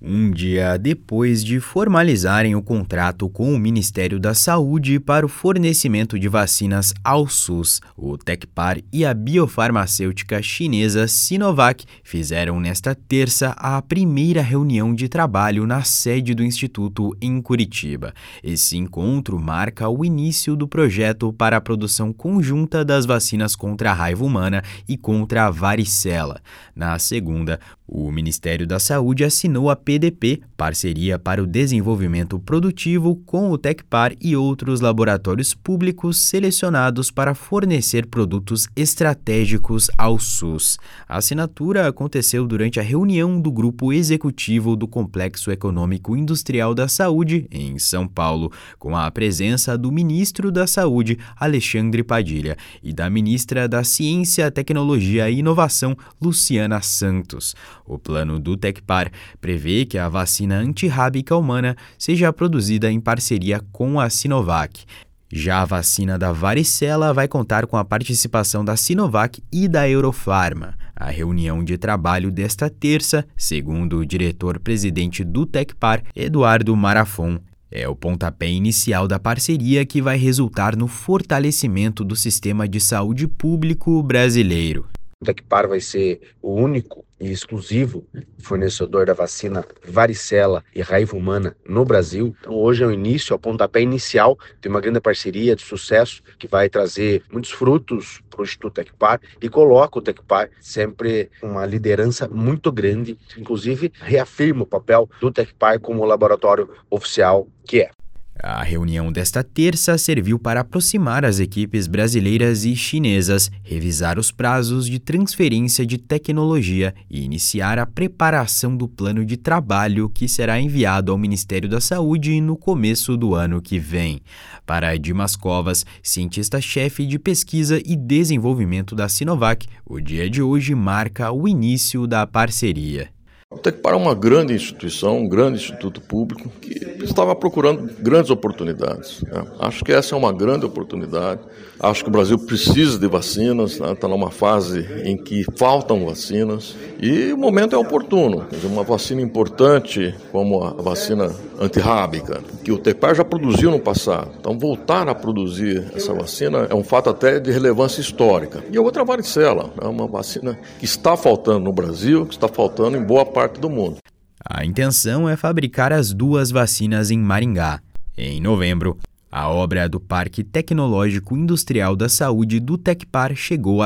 Um dia depois de formalizarem o contrato com o Ministério da Saúde para o fornecimento de vacinas ao SUS, o Tecpar e a biofarmacêutica chinesa Sinovac fizeram nesta terça a primeira reunião de trabalho na sede do Instituto em Curitiba. Esse encontro marca o início do projeto para a produção conjunta das vacinas contra a raiva humana e contra a varicela. Na segunda, o Ministério da Saúde assinou a PDP, Parceria para o Desenvolvimento Produtivo, com o Tecpar e outros laboratórios públicos selecionados para fornecer produtos estratégicos ao SUS. A assinatura aconteceu durante a reunião do Grupo Executivo do Complexo Econômico Industrial da Saúde, em São Paulo, com a presença do ministro da Saúde, Alexandre Padilha, e da ministra da Ciência, Tecnologia e Inovação, Luciana Santos. O plano do Tecpar prevê que a vacina antirrábica humana seja produzida em parceria com a Sinovac. Já a vacina da varicela vai contar com a participação da Sinovac e da Eurofarma. A reunião de trabalho desta terça, segundo o diretor-presidente do Tecpar, Eduardo Marafon, é o pontapé inicial da parceria que vai resultar no fortalecimento do sistema de saúde público brasileiro. O Tecpar vai ser o único e exclusivo fornecedor da vacina varicela e raiva humana no Brasil. Então hoje é o início, é o pontapé inicial de uma grande parceria de sucesso que vai trazer muitos frutos para o Instituto Tecpar e coloca o Tecpar sempre uma liderança muito grande, inclusive reafirma o papel do Tecpar como laboratório oficial que é. A reunião desta terça serviu para aproximar as equipes brasileiras e chinesas, revisar os prazos de transferência de tecnologia e iniciar a preparação do plano de trabalho que será enviado ao Ministério da Saúde no começo do ano que vem. Para Dimas Covas, cientista-chefe de pesquisa e desenvolvimento da Sinovac, o dia de hoje marca o início da parceria. O Tecpar é uma grande instituição, um grande instituto público que estava procurando grandes oportunidades. Acho que essa é uma grande oportunidade. Acho que o Brasil precisa de vacinas, está numa fase em que faltam vacinas e o momento é oportuno. Quer dizer, uma vacina importante como a vacina antirrábica, que o Tecpar já produziu no passado. Então, voltar a produzir essa vacina é um fato até de relevância histórica. E a outra varicela, é uma vacina que está faltando no Brasil, que está faltando em boa parte do mundo. A intenção é fabricar as duas vacinas em Maringá. Em novembro, a obra do Parque Tecnológico Industrial da Saúde do Tecpar chegou a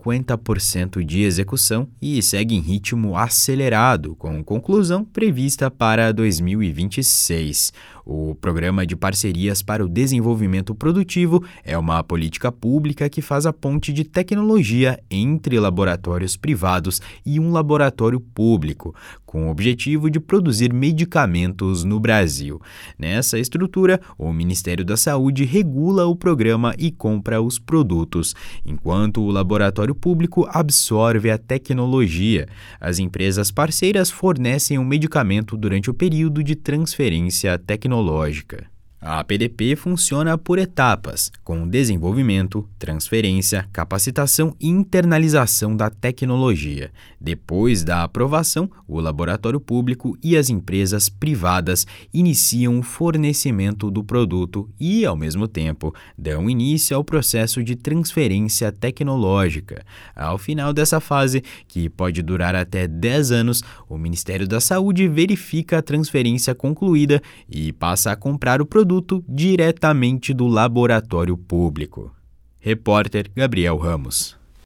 50% de execução e segue em ritmo acelerado, com conclusão prevista para 2026. O Programa de Parcerias para o Desenvolvimento Produtivo é uma política pública que faz a ponte de tecnologia entre laboratórios privados e um laboratório público, com o objetivo de produzir medicamentos no Brasil. Nessa estrutura, o Ministério da Saúde regula o programa e compra os produtos, enquanto o laboratório público absorve a tecnologia. As empresas parceiras fornecem o medicamento durante o período de transferência tecnológica. A PDP funciona por etapas, com desenvolvimento, transferência, capacitação e internalização da tecnologia. Depois da aprovação, o laboratório público e as empresas privadas iniciam o fornecimento do produto e, ao mesmo tempo, dão início ao processo de transferência tecnológica. Ao final dessa fase, que pode durar até 10 anos, o Ministério da Saúde verifica a transferência concluída e passa a comprar o produto diretamente do laboratório público. Repórter Gabriel Ramos.